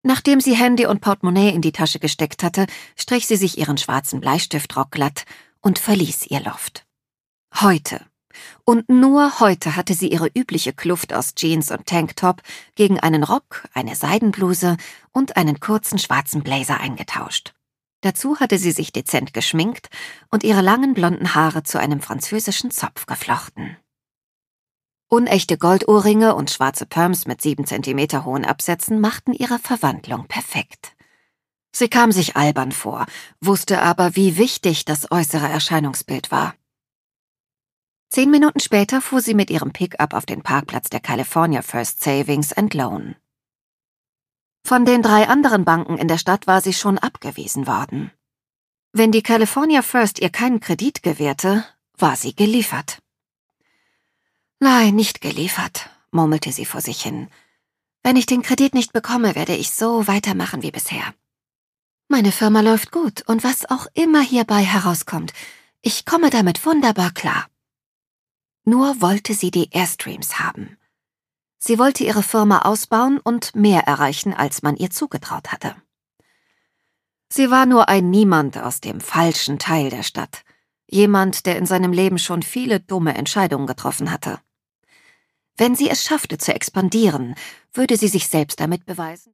Nachdem sie Handy und Portemonnaie in die Tasche gesteckt hatte, strich sie sich ihren schwarzen Bleistiftrock glatt und verließ ihr Loft. Heute. Und nur heute hatte sie ihre übliche Kluft aus Jeans und Tanktop gegen einen Rock, eine Seidenbluse und einen kurzen schwarzen Blazer eingetauscht. Dazu hatte sie sich dezent geschminkt und ihre langen blonden Haare zu einem französischen Zopf geflochten. Unechte Goldohrringe und schwarze Perms mit 7 Zentimeter hohen Absätzen machten ihre Verwandlung perfekt. Sie kam sich albern vor, wusste aber, wie wichtig das äußere Erscheinungsbild war. 10 Minuten später fuhr sie mit ihrem Pickup auf den Parkplatz der California First Savings and Loan. Von den 3 anderen Banken in der Stadt war sie schon abgewiesen worden. Wenn die California First ihr keinen Kredit gewährte, war sie geliefert. Nein, nicht geliefert, murmelte sie vor sich hin. Wenn ich den Kredit nicht bekomme, werde ich so weitermachen wie bisher. Meine Firma läuft gut und was auch immer hierbei herauskommt, ich komme damit wunderbar klar. Nur wollte sie die Airstreams haben. Sie wollte ihre Firma ausbauen und mehr erreichen, als man ihr zugetraut hatte. Sie war nur ein Niemand aus dem falschen Teil der Stadt. Jemand, der in seinem Leben schon viele dumme Entscheidungen getroffen hatte. Wenn sie es schaffte zu expandieren, würde sie sich selbst damit beweisen,